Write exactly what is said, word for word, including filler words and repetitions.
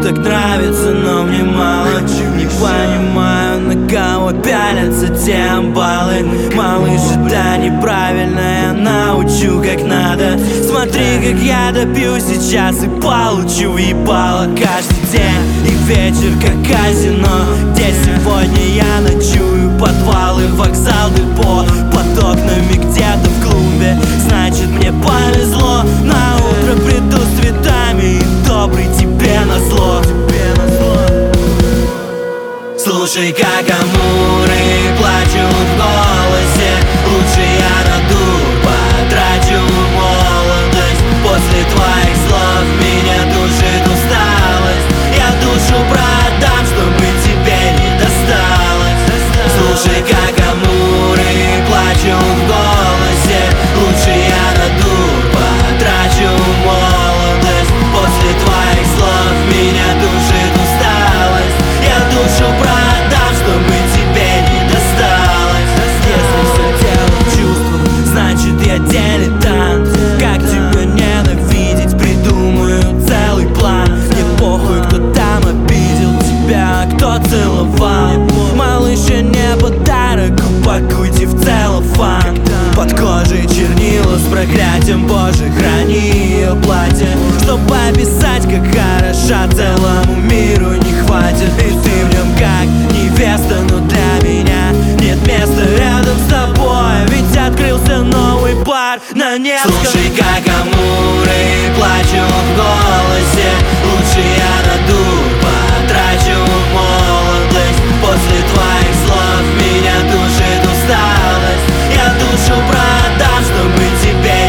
так нравится, но мне мало. Не понимаю, на кого пялятся те амбалы. Малыш, это неправильно, я научу как надо. Смотри, как я допью сейчас и получу въебало. Каждый день и вечер как казино, где сегодня я ночую. Подвалы, вокзал, депо, под окнами где-то в клубе. Значит, мне повезло, на утро приду с цветами и добрый тебе назло. Слушай, как амуры плачут в голосе. Лучше я на дур потрачу молодость. После твоих слов меня душит усталость. Я душу продам, чтобы тебе не досталось. Слушай, как амуры плачут в голосе. Лучше я на дур потрачу молодость. После твоих слов меня душит усталость. Я душу продам, чтобы тебе не досталось. Если все дело в чувствах, значит я дилетант. Как тебя ненавидеть, придумаю целый план. Мне похуй, кто там обидел тебя, кто целовал. Малыш, я не подарок, упакуйте в целлофан. Под кожей чернила с проклятием Боже, храни ее платье. Чтобы описать, как хороша, целому миру не хватит. И ты в нем как невеста, но для меня нет места рядом с тобой. Ведь открылся новый бар на Невском. Слушай, как амуры плачут в голосе. Лучше я на дур потрачу молодость. После твоих слов меня душит усталость. Я душу продам, чтобы тебе